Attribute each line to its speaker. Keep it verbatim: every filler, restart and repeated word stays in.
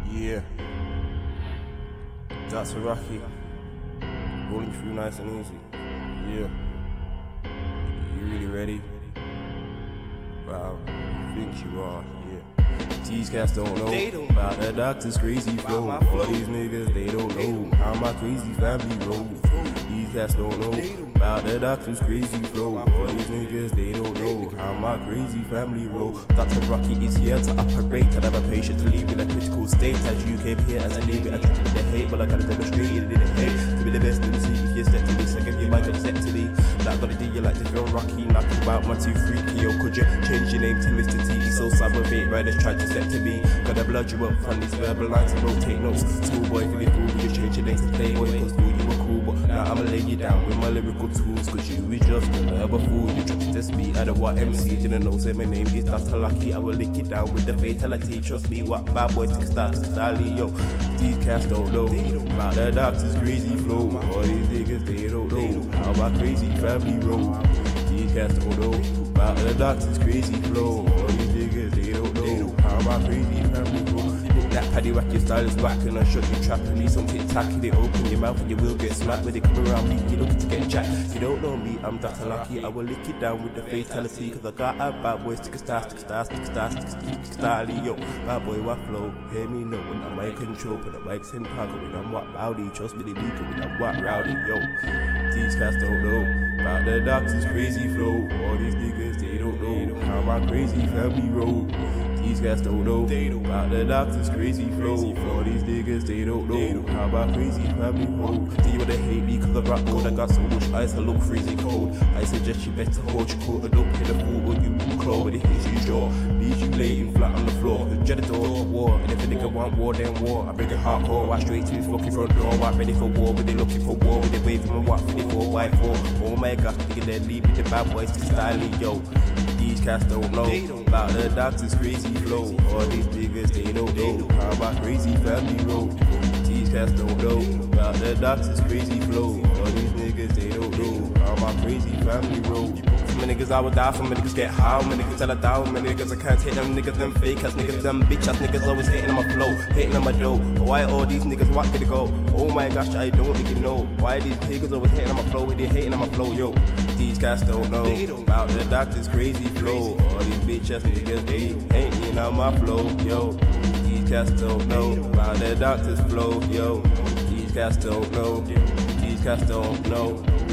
Speaker 1: Yeah, that's a Rocky. Rolling through nice and easy. Yeah, you really ready? Wow, you think you are? Yeah. These cats don't know
Speaker 2: They don't
Speaker 1: about the doctor's crazy flow.
Speaker 2: About my flow.
Speaker 1: All these niggas, they don't know how my crazy family roll. These cats don't know about the doctor's crazy flow. All these niggas, they don't know how my crazy family roll. Doctor Rocky is here to operate. I have a patient to leave in a critical state. As you came here as I leave it, I tried to the hate, but I gotta demonstrate it in the hate. To be the best in the city, if you're set to me, second you might upset to me. Like gotta do you like to feel Rocky, knocking about my two freaky. Yo, could you change your name to Mister T? So cyberbait riders tried to set to me. Gotta blood you up from these verbal lines and don't take notes. Schoolboy feeling cool, you change your name to Playboy. Cause fool you were cool, but now I'ma lay you down with my lyrical tools. Cause you is just another fool. You tried to test me out of what M C didn't know. Say my name is Doctor Lucky. I will lick it down with the fatality. Trust me, what bad boy six stars to Sally, yo. These cats don't know about the doctor's crazy flow. All these niggas, they don't know how my crazy family roll. These cats don't know about the doctor's crazy flow. All these niggas, they don't know how my crazy family roll. That paddy whack, your style is whack, and I shot you trap and need some tic tac. They open your mouth and you will get smacked. When they come around me, you looking to get jacked. You don't know me, I'm Doctor Lucky. I will lick it down with the fatality. Cause I got a bad boy, stick a star, stick a star, stick a star, stick a star, stick a star, yo. Bad boy, what flow? Hear me know when I'm in control. But the mic's in pocket when I'm what rowdy. Trust me, they leak when I'm what rowdy, yo. These cats don't know about the doctor's crazy flow. All these niggas, they don't know how my crazy family roll. These guys don't know about the doctor's crazy flow. All these niggas, they don't know how my crazy family roll. Do you wanna hate me cause I rap gold? I got so much ice, I look freezing cold. I suggest you better hold your coat and don't hit a fool or you claw when it hits you jaw. Leaves you laying flat on the floor. The janitor to war, and if a nigga want war, then war. I bring it hardcore, right straight to his fucking front door. Right ready for war, when they looking for war, when they waving and what for the four by four. Oh my gosh, nigga, then leave me the bad boys to styling, yo. These cats don't know about the doctor's crazy flow. All these niggas, they don't know how my crazy family roll. These cats don't know about the doctor's crazy flow. All these niggas, they don't know how my crazy family roll. Some niggas I would die for, my niggas get high, my niggas tell I die, my niggas I can't take them niggas, them fake ass niggas, them bitch ass niggas always hating on my flow, hating on my dough. Why all these niggas, what could it go? Oh my gosh, I don't even know. Why these niggas always hating on my flow, they hating on my flow, yo. These cats don't know about the doctor's crazy flow. All these bitch ass niggas, they hating on my flow, yo. These cats don't know about the doctor's flow, yo. These cats don't know, these cats don't know.